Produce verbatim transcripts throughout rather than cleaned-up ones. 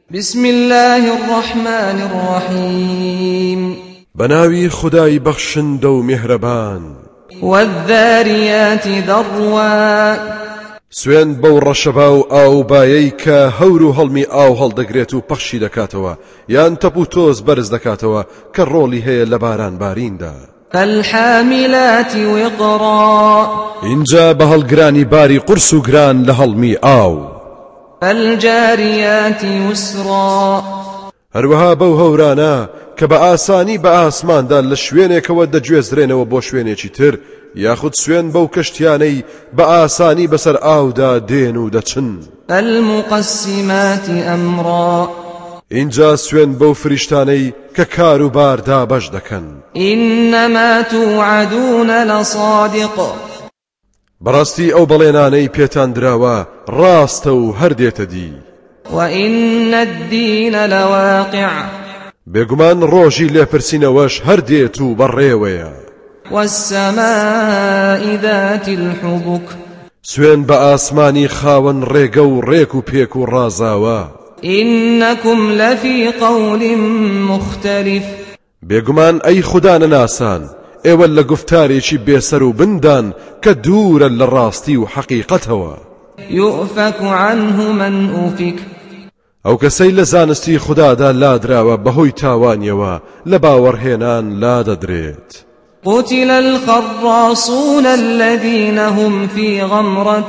بسم الله الرحمن الرحيم بناوي خداي بخشن دو مهربان والذاريات ذروا سوين بو رشباو او بايك هورو هلمي او هل دقريتو بخشي دكاتوا يان تبوتوز برز دكاتوا كالرولي هي لباران بارين دا فالحاملات وقرا انجا بهل گراني باري قرسو گران لهلمي او فالجاريات يسرا هروها بو هورانا كبآساني بآسمان دا لشوينيك ود جوزرين وبو شوينيكي تر ياخد سوين بو كشتياني بآساني بسر آو دا دينو دا چن المقسمات أمرا اینجا سوين بو فرشتاني ككارو بار دا بجدكن إنما توعدون لصادق براستي او بليناني بيتان دراوا راستو هرديت دي وإن الدين لواقع بيگومان روجي لپرسينوش هرديتو بريويا والسماء ذات الحبك سوين بآسماني خاون ريقو ريكو بيكو رازاوا إنكم لفي قول مختلف بيگومان اي خدان ناسان ايوال لگفتاري چي بيسرو بندان كدورا للراستي وحقيقتوا يؤفك عنه من أفك او كسي لزانستي خدا دا لا دراوا بهوي تاوانيوا لباورهنان لا ددريت قتل الخراصون الذين هم في غمرة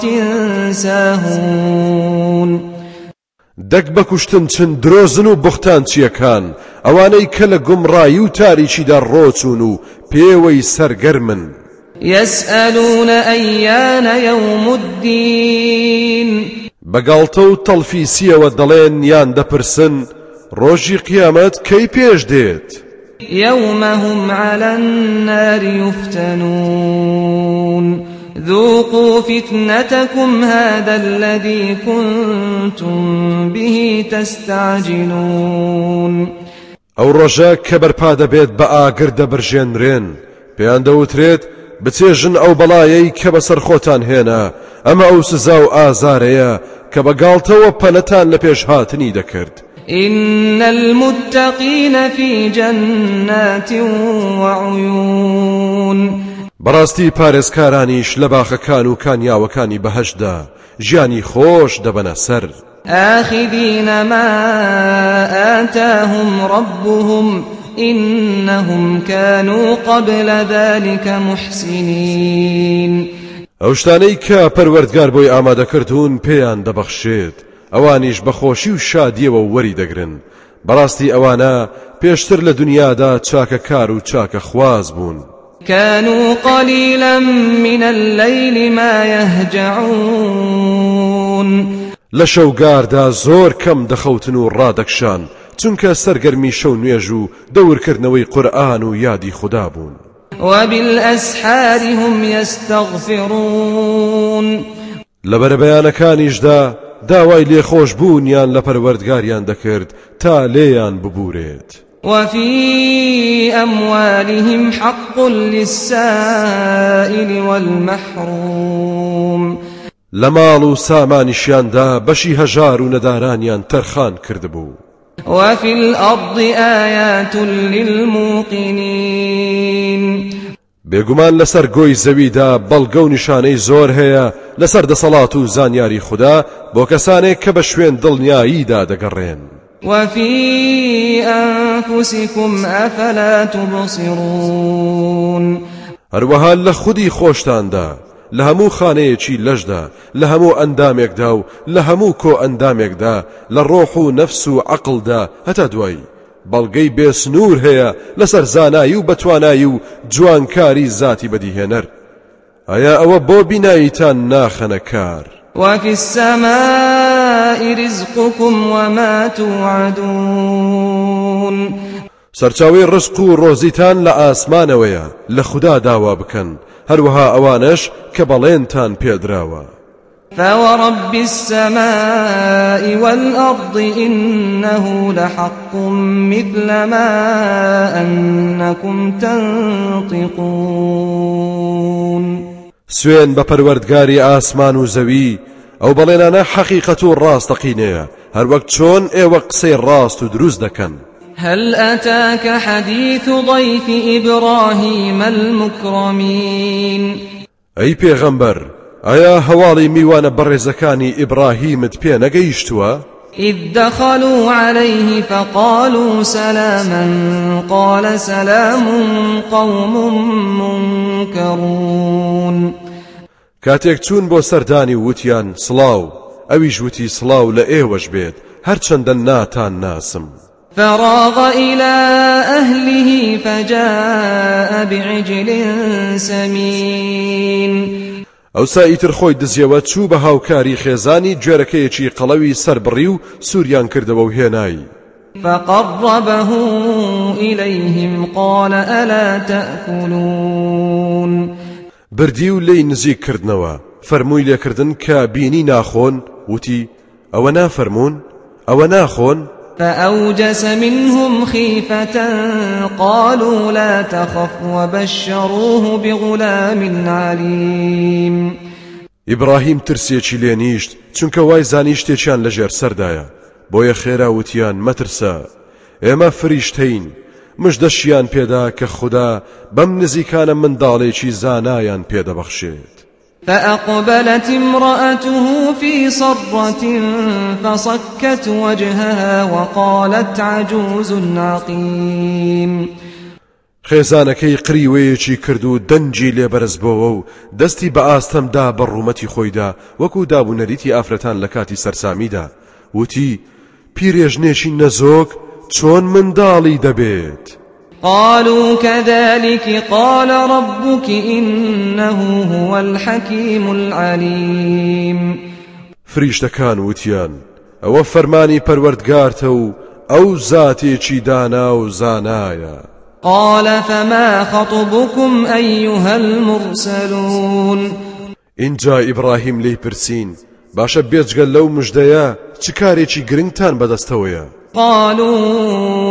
ساهون دەک بەکوشتن چند درۆزن و بوختان چیەکان ئەوانەی کە لە گومڕایی و تاریکیدا ڕۆچوون و پێوەی سەرگەرمن يسألون أيان يوم الدين بەگاڵتە و تەڵفیسیەوە دەڵێن یان دەپرسن ڕۆژی قیامەت کەی پێش دێت يوم هم على النار يفتنون ذوقوا فتنتكم هذا الذي كنتم به تستعجلون ئەو ڕۆژە کە بەرپا دەبێت بە ئاگر دەبرژێنرێن پێیان دەوترێت بچێژن ئەو بەڵایەی کە بەسەر خۆتان هێنا ئەمە ئەو سزا و ئازارەیە کە بەگاڵتەوە پەنەتان لە پێش هاتنی دەکرد إن المتقين في جنات وعيون بەڕاستی پارێزکارانیش لە باخەکان و کانیاوەکانی بەهەشدا ژیانی خۆش دەبەنە سەر آخذين ما آتاهم ربهم إنهم كانوا قبل ذلك محسنين ئەو شتانەی کە پەروەردگار بۆی ئامادەکردوون پێیان دەبەخشێت ئەوانیش بەخۆشی و شادیەوە وەری دەگرن بەڕاستی ئەوانە پێشتر لە دنیادا چاکە کار و چاکە خواز بوون كانوا قليلا من الليل ما يهجعون لشوگاردا زۆر کەم دەخەوتن و ڕادەکشان چونکە سەرگەرمی شەو نوێژ و دەورکردنەوەی قورئان و یادی خدا بوون وبالأسحار هم يستغفرون لەبەر بەیانەکانیشدا داوای لێخۆش بوونیان لە پەروەردگاریان دەکرد تا لێیان ببورێت وفي أموالهم حق للسائل والمحروم لمال و سامانیشیاندا بەشی هەژار و نەدارانیان تەرخان کردبوو وفي الأرض آيات للموقنين بێگومان لەسەر گۆی زەویدا بەڵگە و نیشانەی زۆر هەیە لەسەر دەسەڵات و زانیاری خوددا بۆ کەسانێک کە بە شوێن دڵنیاییدا دەگەڕێن وفي أنفسكم أفلا تبصرون هەروەها لە خودی خۆشتاندا لە هەموو خانەیەکی لەشدا لە هەموو ئەندامێکدا و لە هەموو کۆ ئەندامێکدا لە ڕۆح و نەفس و عەقڵدا هەتا دوایی بەڵگەی بێسنوور هەیە لەسەر زانایی و بەتوانایی و جوانکاری زاتی بەدیهێنەر ئایا ئەوە بۆ بیناییتان ناخەنە کار وفي السماء رزقكم وما توعدون سەرچاوی ڕزق و ڕۆزیتان لە ئاسمانەوەیە لە خوددا داوا بکەن هەروەها ئەوانش کە بەڵێنتان پێدراوە فورب السماء والأرض إنه لحق مثل ما أنكم تنطقون سوێن بە پەروەردگاری ئاسمان و زەوی ئەو بەڵێنانە حەقیقەت و ڕاستەقینەیە هەر وەک چۆن ئێوە قسەی ڕاست و دروست دەکەن. هل أتاك حديث ضيف إبراهيم المكرمين أي پیغمبر ئایا هەواڵی میوانە بەڕێزەکانی ئیبراهیمت پێ نەگەیشتووە؟ إذ دخلوا عليه فقالوا سلاما قال سلام قوم منكرون کاتێک چوون بۆ سەردانی وتیان سڵاو، ئەویش وتی سڵاو لە ئێوەش بێت هەرچەندە ناتان ناسم. فراغ إلى أهله فجاء بعجل سمين ئەو سائیتر خۆی دزیەوە چوو بە هاوکاری خێزانی گوێرەکەیەکی قەڵەوی سەربڕی و سووریان کردەوە و هێنایی. فقربه إليهم قال ألا تأكلون بردی و لێی نزیک کردنەوە فەرمووی لێکردن کە بینی ناخۆن وتی ئەوە نافەرمون ئەوە ناخۆن. فأوجس منهم خيفة قالوا لا تخف وبشروه بغلام عليم. ئیبراهیم ترسێکی لێ نیشت چونکە وای زانی شتێکیان لەژێر سەردایە، بۆیە خێرا وتیان مەترسە، ئێمە فریشتەین، مژدەشیان پێدا کە خوددا بەم نزیکانە منداڵێکی زانایان پێدەبەخشێت. فأقبلت امرأته في صرة فصكت وجهها وقالت عجوز عقيم. خێزانەکەی قریوەیەکی کرد و دەنجی لێبەرز بۆەوە و دەستی بە ئاستەمدا بە ڕوومەتی خۆیدا وەکو دابوونەریتی ئافرەتان لە کاتی سەرسامیدا وتی پیرێژنێکی نەزۆک چۆن منداڵی دەبێت. قالوا كذلك قال ربك إنه هو الحكيم العليم. فریشتەکان وتیان ئەوە فەرمانی پەروەردگارتە و ئەو زاتێکی دانا و زانایە. قال فما خطبكم أيها المرسلون. اینجا ئیبراهیم لی پرسین باشە بێجگەل لەو مژدەیە چ کارێکی گرنگتان بەدەستەوەیە؟ قالوا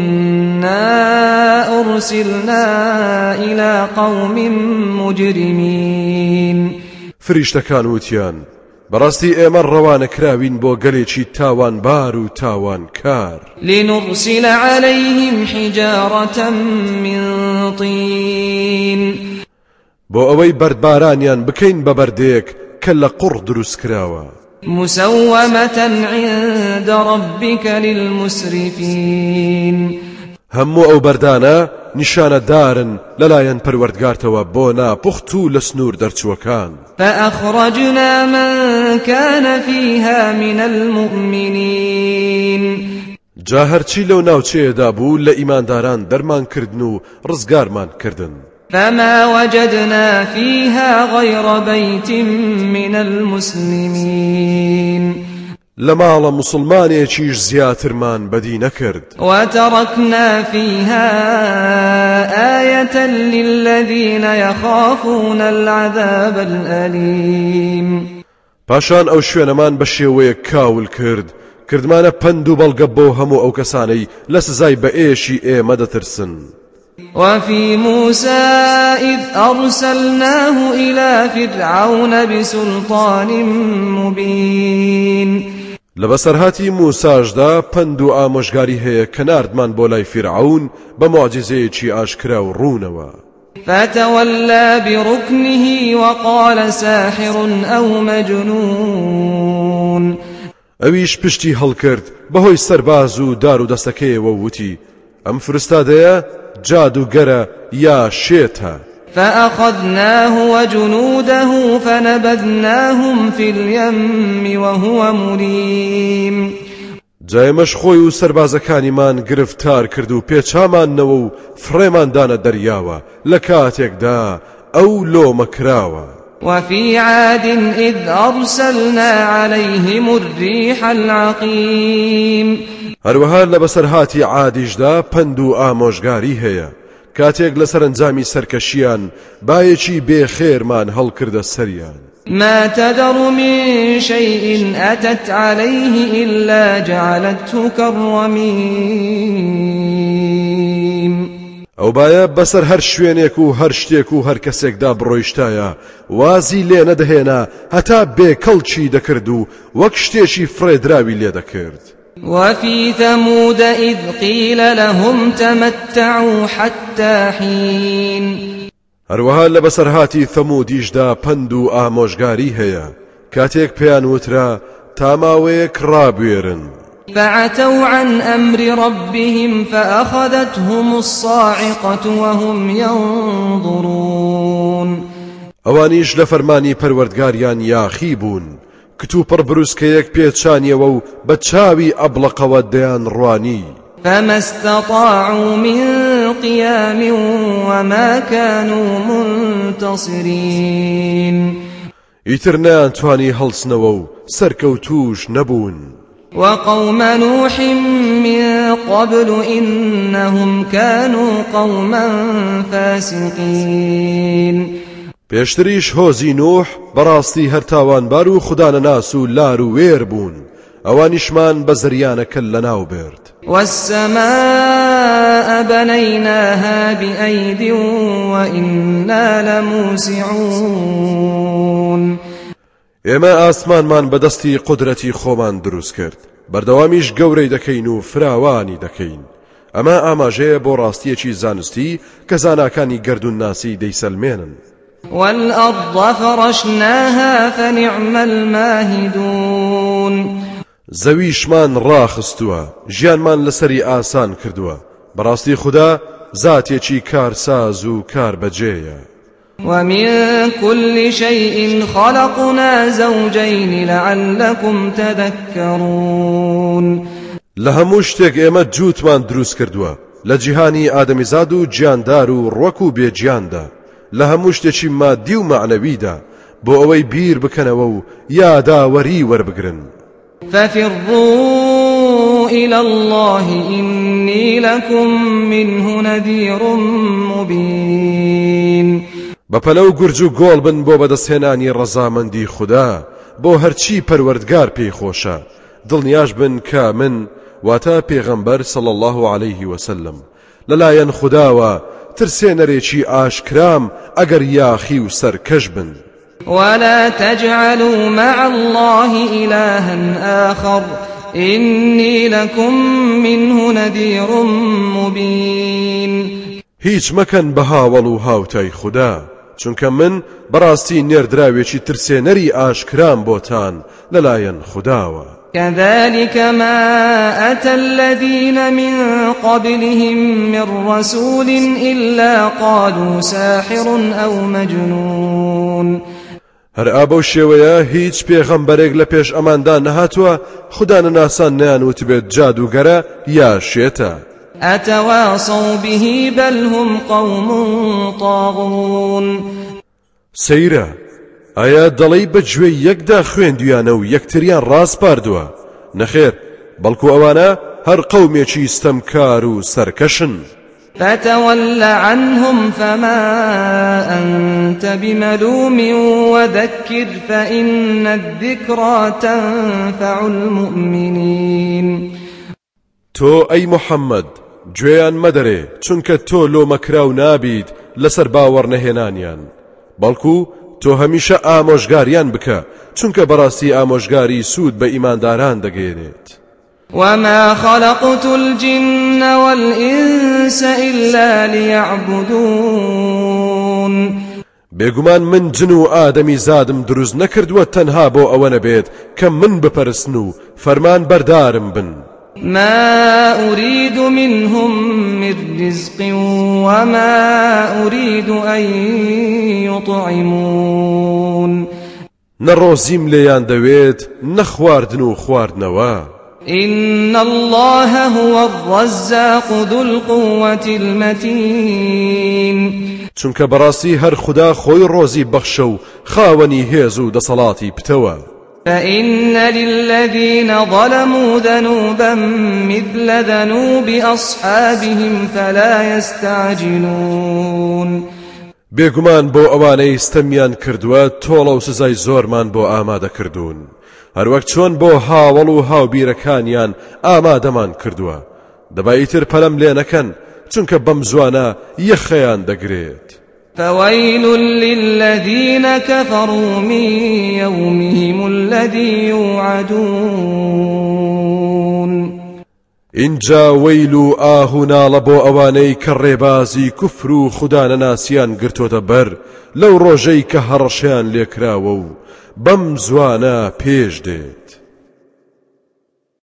إنا أرسلنا إلى قوم مجرمين. فریشتەکان وتیان بەڕاستی ئێمە ڕەوانە کراوین بۆ گەلێکی تاوانبار و تاوانکار. لنرسل عليهم حجارة من طين. بۆ ئەوەی بەردبارانیان بکەین بە بەردەیەک کە لە قوڕ دروست کراوە. مسومة عند ربك للمسرفين. هەموو ئەو بەردانە نیشانە دارن لەلایەن پەروەردگارتەوە بۆ ناپوخت و لە سنوور دەرچووەکان. فأخرجنا من كان فيها من المؤمنين. جا هەرچی لەو ناوچەیەدا بوو لە ئیمانداران دەرمان کردن و ڕزگارمان کردن. فما وجدنا فيها غير بيت من المسلمين. لماڵە مسلمانێکیش زیاترمان بەدی نەکرد. وتركنا فيها آية للذين يخافون العذاب الأليم. پاشان ئەو شوێنەمان بە شێوەیە کاول کرد کردمانە پند و بەڵگە بۆ هەموو ئەو کەسانەی لە سزای بە ئێشی ئێمە دەترسن. وفي موسى إذ أرسلناه إلى فرعون بسلطان مبين. لبسرهاتی موساژدا پند و ئامۆژگاری هەیە کە ناردمان بۆ لای فیرعون بە معجزەیەکی ئاشکرا و ڕوونەوە. فتولى بركنه وقال ساحر أو مجنون. ئەویش پشتی هەڵکرد بەهۆی سەرباز و دار و دەستەکەیەوە وتی ئەم فرستادەیە جادوگەرە یا شێتە. فأخذناه وجنوده فنبذناهم في اليم وهو مليم. جایمەش خۆی و سەربازەکانیمان گرفتار کرد و پێچامانەوە و فڕێماندانە دەریاوە لە کاتێکدا ئەو لۆمە کراوە. وفي عاد إذ أرسلنا عليهم الريح العقيم. هەروەها لە بەسەرهاتی عادیشدا پند و ئامۆژگاری هەیە کاتێک لە سەرنجامی سەرکەشیان بایەکی بێخێرمان هەڵکردە سەریان. ما تذر من شيء أتت عليه إلا جعلته كالرميم. ئەو باە بەسەر هەر شوێنێک و هەر شتێک و هەر کەسێکدا بڕۆیشتایە وازی لێ نەدەهێنا هەتا بێکەڵچی دەکرد و وەک شتێکی فڕێدراوی لێ دەکرد. وفي ثمود إذ قيل لهم تمتعوا حتى حين هەروەها لە بەسەرهاتی ثەمودیشدا پند و ئامۆژگاری هەیە کاتێک پێیان وترا تا ماوەیەک ڕابوێرن. فعتوا عن أمر ربهم فأخذتهم الصاعقة وهم ينظرون ئەوانیش لە فەرمانی پەروەردگاریان یاخی بوون کت و پڕ بروسکەیەک پێچانیەوە و بە چاوی ئەبڵەقەوە دەیان ڕوانی. فما استطاعوا من قيام وما كانوا منتصرين ئیتر نەیانتوانی هەڵسنەوە و سەرکەوتوش نەبوون. وقوم نوح من قبل إنهم كانوا قوما فاسقين پێشتریش هۆزی نوح بەڕاستی هەر تاوانبار و خودانەناس و لار و وێر بوون ئەوانیشمان بە زریانەکە لەناو برد. والسماء بنيناها بأيد وإنا لموسعون ئێمە ئاسمانمان بەدەستی قودرەتی خۆمان دروست کرد بەردەوامیش گەورەی دەکەین و فراوانی دەکەین. ئەمە ئاماژەیە بۆ ڕاستیەکی زانستی کە زاناکانی گەردون ناسی دەیسەلمێنن. والأرض فرشناها فنعم الماهدون زەویشمان ڕاخستووە ژیانمان لەسەری ئاسان کردووە بەڕاستی خوددا زاتێکی کارساز و کاربەجێیە. ومن كل شيء خلقنا زوجين لعلكم تذكرون لە هەموو شتێک ئێمە جووتمان دروست کردووە لە جیهانی ئادەمیزاد و گیاندار و ڕوەک و بێجیاندا لە هەموو شتێکی مادی و معنەویدا بۆ ئەوەی بیر بکەنەوە و یاداوەری وەربگرن. ففروا إلى الله إني لكم منه نذير مبين بەپەلە و گورج و گۆڵ بن بۆ بەدەستهێنانی ڕەزامەندی خوددا بۆ هەرچی پەروەردگار پێی خۆشە. دڵنیاش بن کە من واتە پێغەمبەر صلی الله عليه وسلم لەلایەن خودداوە ترسێنەرێکی ئاشکرام ئەگەر یاخی و سەرکەش بن. ولا تجعلوا مع الله إلها آخر إني لكم منه نذير مبين هیچ مەکەن بە هاوڵ و هاوتای خوددا چونکە من بەڕاستی نێردراوێکی ترسێنەری ئاشکرام بۆتان لەلایەن خودداوە. كذلك ما أتى الذين من قبلهم من رسول إلا قالوا ساحر أو مجنون هەر ئابە و شێوەیە هیچ پێغەمبەرێک لە پێش ئەماندا نەهاتووە خوددانەناسان نەیانوت بێت جادوگەرە یا شێتە. أتواصوا به بل هم قوم طاغون سەیرە ئایا دەڵێی بە گوێی یەکدا خوێندویانە و یەکتریان ڕاست پاردووە؟ نەخێر بەڵکو ئەوانە هەر قەومێکی ستەمکار و سەرکەشن. فتول عنهم فما أنت بملوم وذكر فإن الذكرى تنفع المؤمنين تۆ ئەی محەممەد گوێیان مەدەرێ چونکە تۆ لۆ مەکراو نابیت لەسەر باوەڕ نەهێنانیان بەڵکو تۆ هەمیشە ئامۆژگاریان بکە چونکە بەڕاستی ئامۆژگاری سوود بە ئیمانداران دەگەێنێت. وما خلقت الجن والإنس إلا ليعبدون بێگومان من جن و ئادەمی زادم دروست نەکردووە تەنها بۆ ئەوە نەبێت کە من بپەرستن و فەرمان بەردارم بن. ما أريد منهم من رزق وما أريد أن يطعمون نەڕۆزیم لێیان دەوێت نەخواردن و خواردنەوە. إن الله هو الرزاق ذو القوة المتين چونکە بەڕاستی هەر خوددا خۆی ڕۆزی بەخشە و خاوەنی هێز و دەسەڵاتی پتەوە. فإن للذين ظلموا ذنوبا مثل ذنوب أصحابهم فلا يستعجلون بێگومان بۆ ئەوانەی ستەمیان کردووە تۆڵە و سزای زۆرمان بۆ ئامادە کردوون هەروەک چۆن بۆ هاوڵ و هاوبیرەکانیان ئامادەمان کردووە. دەبا ئیتر پەلەم لێ نەکەن چونکە بەم زوانە یەخەیان دەگرێت. فويل للذين كفروا من يومهم الذي يوعدون اینجا ویل و ئاهونا لە بۆ ئەوانەی کە ڕێبازی کوفر و خودانە ناسیان گرتۆتە بەر لەو ڕۆژەی کە هەڕەشیان لێکراوە و بەم زوانە پێش دێت.